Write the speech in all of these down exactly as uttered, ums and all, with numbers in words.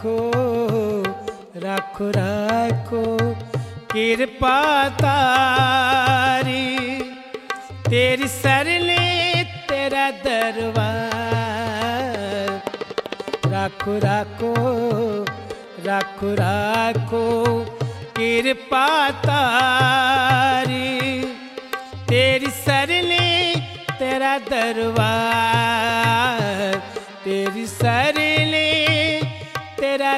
राखो राखो राखो कृपा तारी, तेरी सरले तेरा दरबार। राखो राखो राखो राखो कृपा तारी, तेरी सरले तेरा दरबार, तेरी सरले तेरा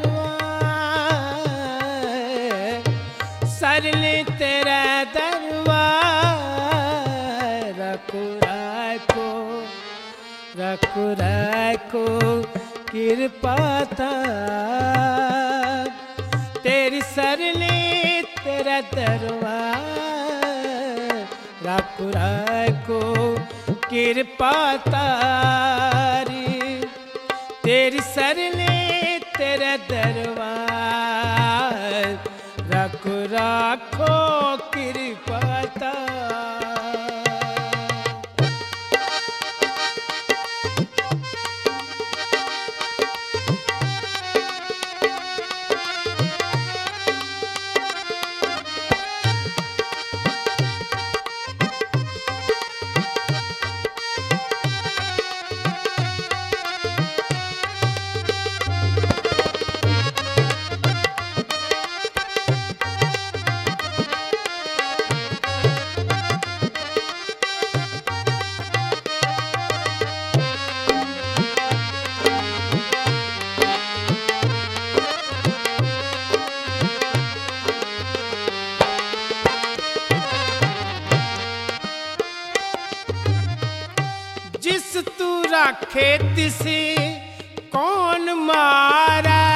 दरबार, सरले तेरा दरबार। राखो राखो राखो राखो कृपा तारी, तेरी सरले तेरा दरबार। राखो राखो कृपा तारी, तेरी सरले तेरा दरबार। राखो राखो कृपा तारी। जिस तू राखे तिसे कौन मारै,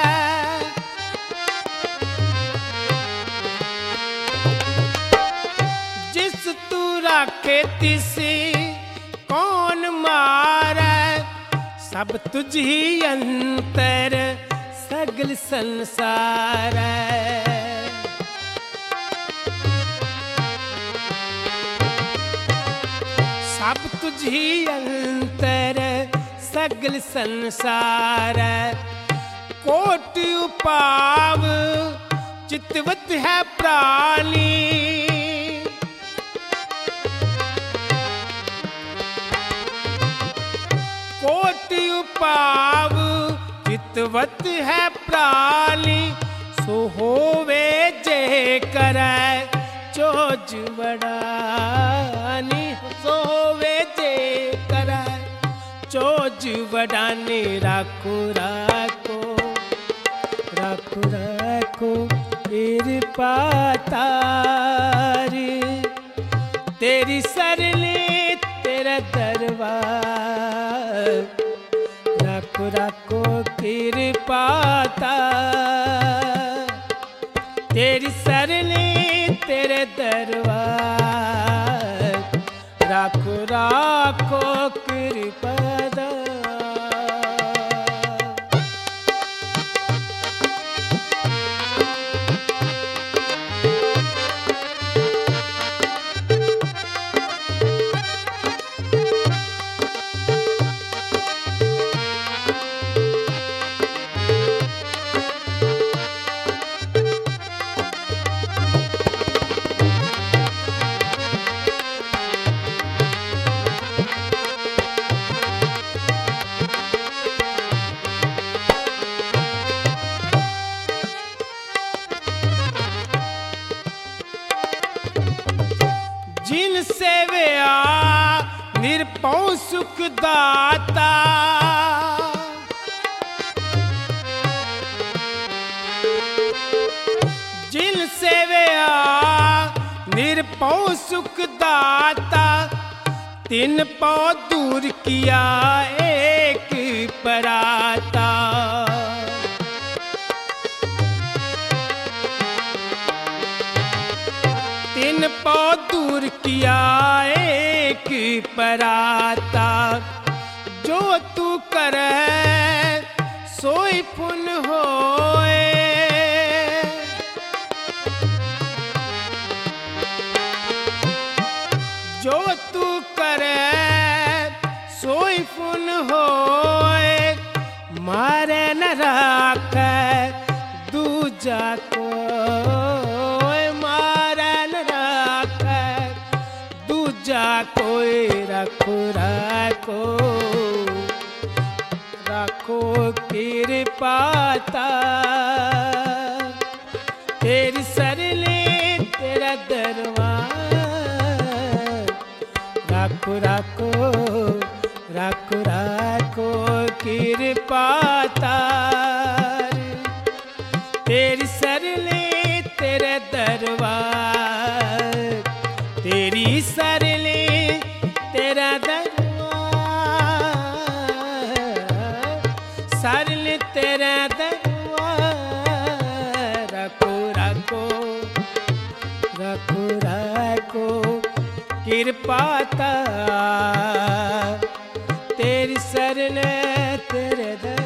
जिस तू राखे तिसे कौन मारै। सब तुझ ही अंतर सगल संसार है। सब तुझ ही अंतर सगल संसार। कोट उपाव चितवत है प्राणी, कोट उपाव चितवत है प्राणी। सो होवे जे करे चोज बड़ानी, सो होवे जे करे चोज बड़ानी। राखो राखो राखो राखो कृपा तारी, तेरी सरले तेरा दरबार। राखो राखो कृपा तारी, तेरी सरले तेरे दरबार। राखो राखो कृपा तारी। जिन सेवया निरपौ सुख दाता, जिन सेवया निरपौ सुख दाता। तिन पौ दूर किया एक पराता, तिन पौ दूर किया एक पराता। जो तू करे सोई पुन होए, जो तू करे सोई पुन होए। मारे न दूजा को मारे न राखे, दूजा कोई रखो रखो रखो कृपा तार। तेरी सरले तेरा दरबार, रखो रखो रखो रखो कृपा तार। तेरी सरले तेरे दरबार, तेरी सरले तेरा दरबार, सरले तेरा दरबार। रखो रखो रखो रखो कृपा तार। तेरी सरले तेरे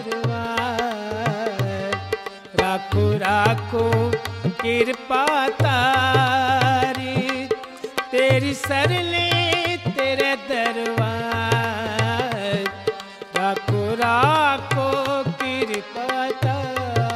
दरबार, राखो राखो कृपा तारी। तेरी सरले तेरे दरबार, राखो राखो कृपा तारी।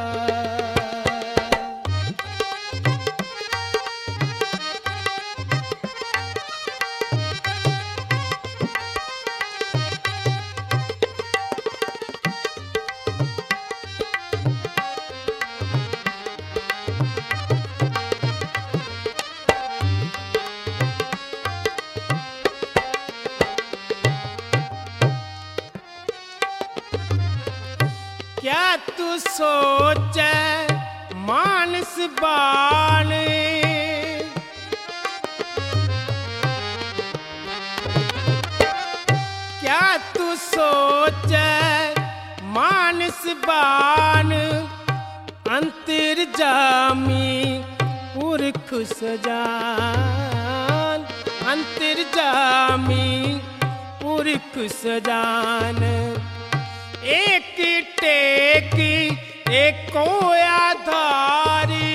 क्या तू सोचे मानस बाण, क्या तू सोचे मानस बाण। अंतर्जामी पुरख सजान, अंतर्जामी पुरख सजान। एक टेक एको आधारी,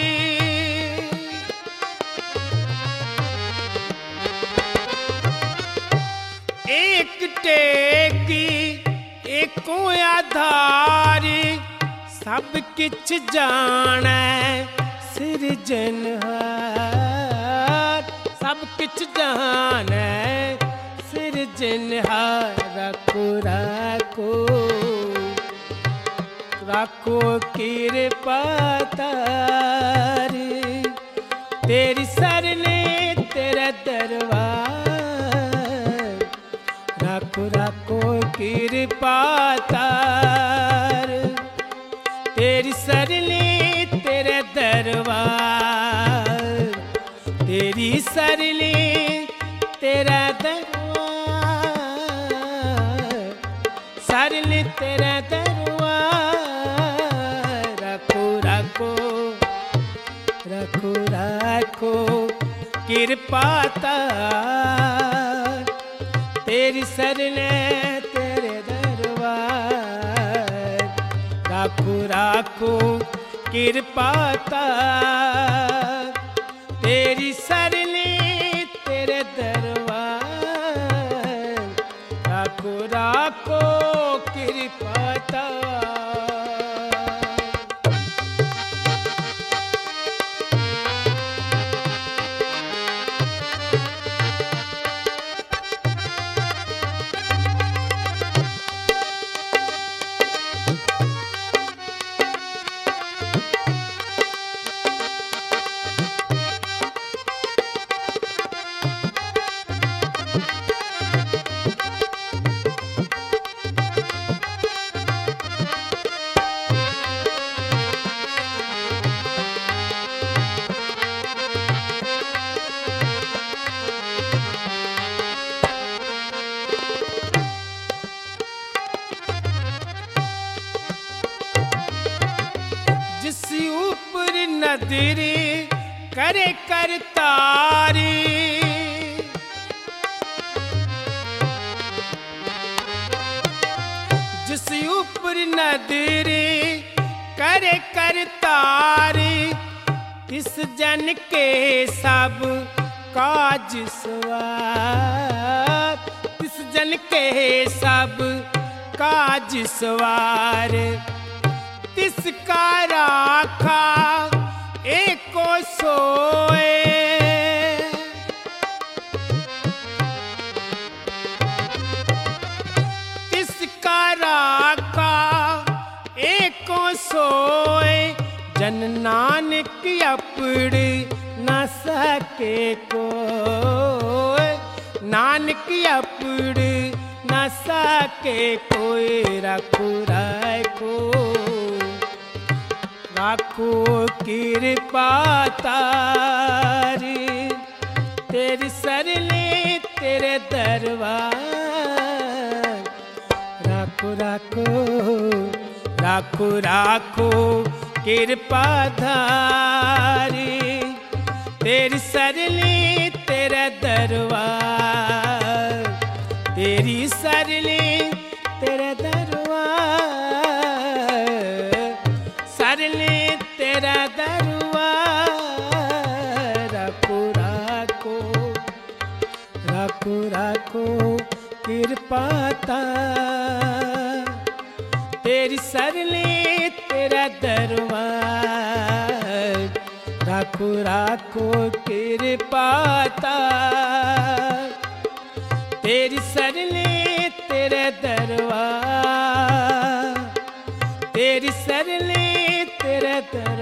एक टेक एको आधारी। सब किछ जाने सिरजनहार, सब किछ जाने सिरजनहार। रखो रखो रखो कृपा तारी। तेरी सरले तेरा दरबार, रखो रखो कृपा तार। तेरी सरले तेरा दरबार, तेरी सरले तेरा दरबार, सरले तेरा दरबार। रखो रखो रखो रखो कृपा तार। तेरी सरले तेरे दरबार, राखो राखो कृपा तार। तेरी सरले तेरे दरबार, राखो राखो कृपा तार। नदरी करे करतारी, जिस ऊपर नदरी करे करतारी। इस जन के सब काज सवार, इस जन के सब काज सवार। तिसका राखा एको सोए। तिसका राखा एको सोए, जन नानक अपड़ न सके कोई। नानक अपड़ न सके कोई, रखो राखो राखो कृपा तारी, तेरी सरले तेरे दरबार। राखो राखो राखो राखो कृपा धारी, तेरी सरली तेरा दरबार। तेरी सरली तेरा दरबार, सरली तेरा दरबार। राखो राखो राखो राखो कृपा तारी, तेरी सरली तेरा दरबार। राखो राखो कृपा तारी, तेरी सरली तेरा दरबार। तेरी सरली तेरा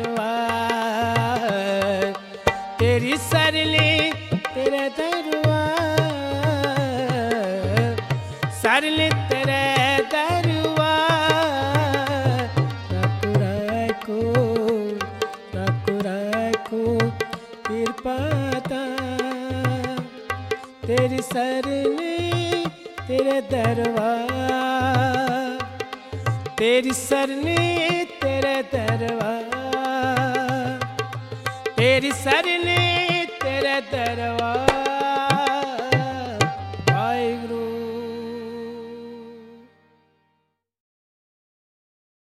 दरबार, तेरी सरली तेरा दरबार। सरली तेरा दरबार। कृपा तारी, तेरी सरनी तेरे दरबार। तेरी सरनी तेरे दरबार, तेरी सरनी तेरे दरबार।